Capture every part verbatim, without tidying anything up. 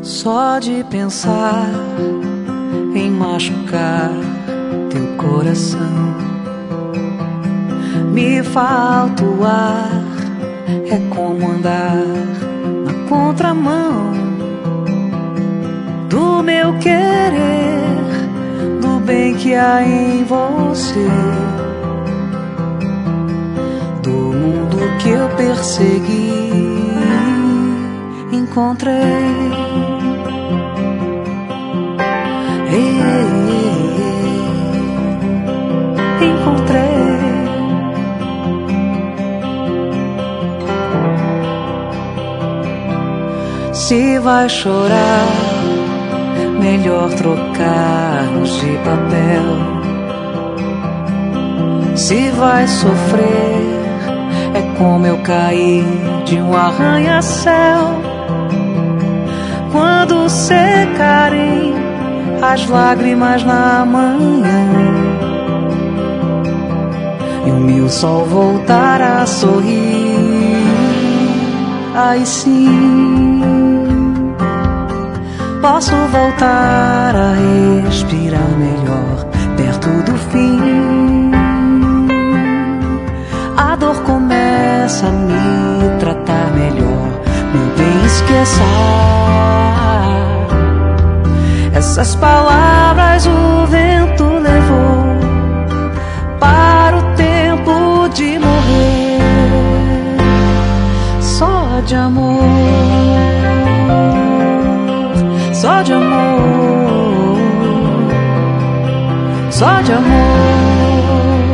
Só de pensar em machucar teu coração, me falta o ar, é como andar na contramão do meu querer, do bem que há em você, do mundo que eu persegui, encontrei. Encontrei. Se vai chorar, melhor trocar-nos de papel. Se vai sofrer, é como eu cair de um arranha-céu. Quando secarem as lágrimas na manhã e o meu sol voltar a sorrir, aí sim posso voltar a respirar melhor perto do fim. A dor começa a me tratar melhor, meu bem, esqueça essas palavras, o vento levou para o tempo de morrer. Só de amor, só de amor, só de amor.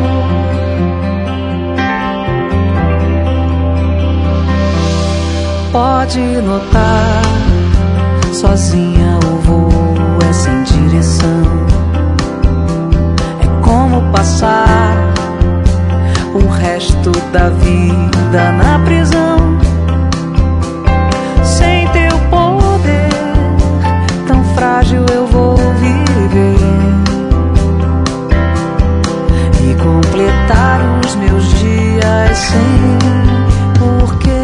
Pode notar, sozinha o voo é sem direção. É como passar o resto da vida na prisão. Sem teu poder tão frágil eu vou viver e completar os meus dias sem porquê.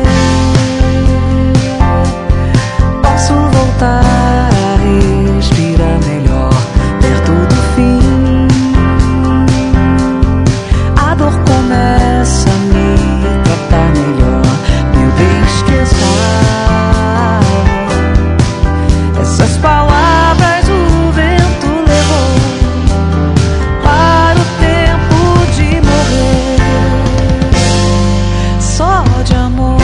Posso voltar a respirar melhor perto do fim. A dor começa a me tratar melhor, meu bem, esqueça essas palavras, o vento levou para o tempo de morrer. Só de amor,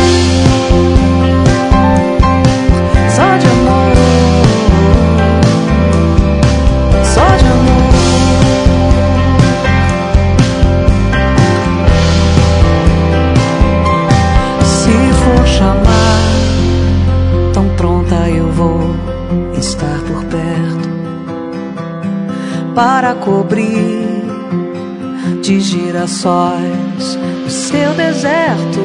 só de amor, só de amor. Se for chamar, tão pronta eu vou estar por perto para cobrir de girassóis o seu deserto.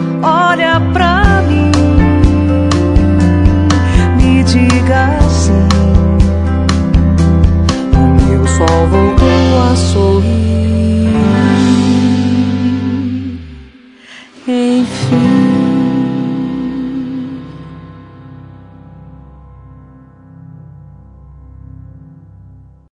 Olha pra mim, me diga assim,